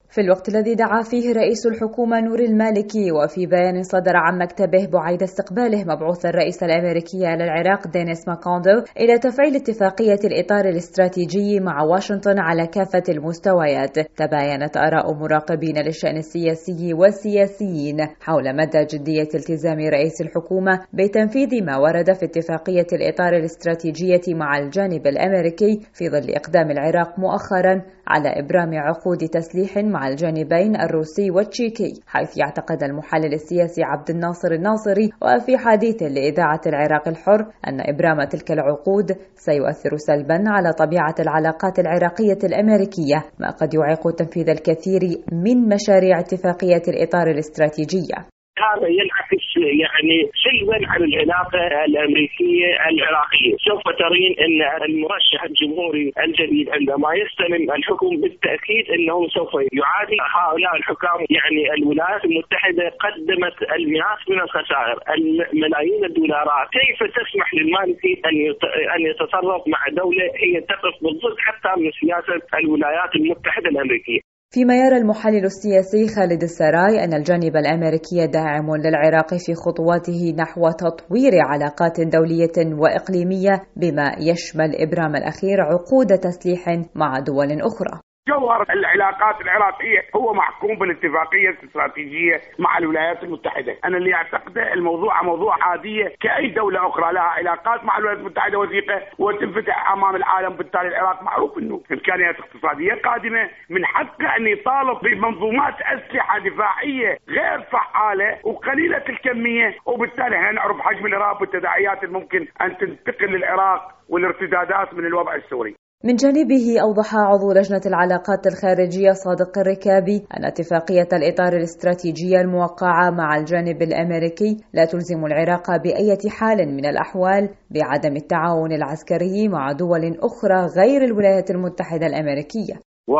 في الوقت الذي دعا فيه رئيس الحكومة نور المالكي وفي بيان صدر عن مكتبه بعيد استقباله مبعوث الرئيس الأمريكي للعراق دينيس ماكوندو إلى تفعيل اتفاقية الإطار الاستراتيجي مع واشنطن على كافة المستويات، تباينت آراء مراقبين للشأن السياسي والسياسيين حول مدى جدية التزام رئيس الحكومة بتنفيذ ما ورد في اتفاقية الإطار الاستراتيجية مع الجانب الأمريكي في ظل إقدام العراق مؤخرا على إبرام عقود تسليح مع الجانبين الروسي والتشيكي، حيث يعتقد المحلل السياسي عبد الناصر الناصري وفي حديث لإذاعة العراق الحر أن إبرام تلك العقود سيؤثر سلبا على طبيعة العلاقات العراقية الأمريكية، ما قد يعيق تنفيذ الكثير من مشاريع اتفاقية الإطار الاستراتيجية. هذا ينعكس سلبا على العلاقه الامريكيه العراقيه. سوف ترين ان المرشح الجمهوري الجديد عندما يستلم الحكم بالتاكيد انه سوف يعادي هؤلاء الحكام. الولايات المتحده قدمت المئات من الخسائر، الملايين الدولارات، كيف تسمح للمالكي ان يتصرف مع دوله هي تقف بالضد حتى من سياسه الولايات المتحده الامريكيه؟ فيما يرى المحلل السياسي خالد السراي أن الجانب الأمريكي داعم للعراق في خطواته نحو تطوير علاقات دولية وإقليمية بما يشمل إبرام الأخير عقود تسليح مع دول أخرى. جوهر العلاقات العراقية هو محكوم بالاتفاقية الاستراتيجية مع الولايات المتحدة. أنا اللي أعتقده الموضوع موضوع عادية كأي دولة أخرى لها علاقات مع الولايات المتحدة وثيقة وتنفتح أمام العالم. بالتالي العراق معروف أنه إمكانيات اقتصادية قادمة، من حقه أن يطالب بمنظومات أسلحة دفاعية غير فعالة وقليلة الكمية، وبالتالي نعرف حجم الإرهاب والتداعيات الممكن أن تنتقل للعراق والارتدادات من الوضع السوري. من جانبه أوضح عضو لجنة العلاقات الخارجية صادق الركابي أن اتفاقية الإطار الاستراتيجية الموقعة مع الجانب الأمريكي لا تلزم العراق بأي حال من الأحوال بعدم التعاون العسكري مع دول أخرى غير الولايات المتحدة الأمريكية.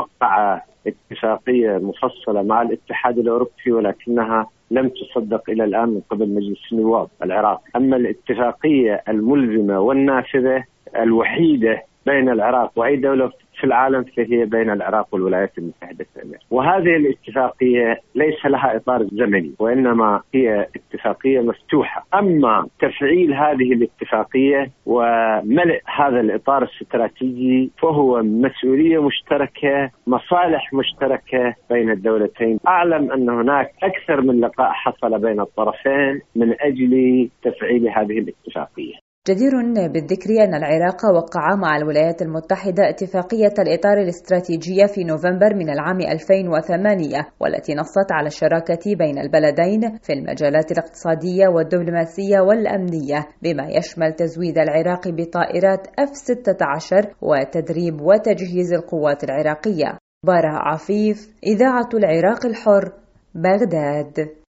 وقع اتفاقية مفصلة مع الاتحاد الأوروبي ولكنها لم تصدق إلى الآن من قبل مجلس النواب العراقي. أما الاتفاقية الملزمة والنافذة الوحيدة بين العراق وأي دولة في العالم فهي بين العراق والولايات المتحدة الأمريكية، وهذه الاتفاقية ليس لها إطار زمني وإنما هي اتفاقية مفتوحة. أما تفعيل هذه الاتفاقية وملء هذا الإطار الاستراتيجي فهو مسؤولية مشتركة، مصالح مشتركة بين الدولتين. أعلم أن هناك أكثر من لقاء حصل بين الطرفين من أجل تفعيل هذه الاتفاقية. جدير بالذكر أن العراق وقع مع الولايات المتحدة اتفاقية الإطار الاستراتيجية في نوفمبر من العام 2008 والتي نصت على الشراكة بين البلدين في المجالات الاقتصادية والدبلوماسية والأمنية بما يشمل تزويد العراق بطائرات F-16 وتدريب وتجهيز القوات العراقية. براء عفيف، إذاعة العراق الحر، بغداد.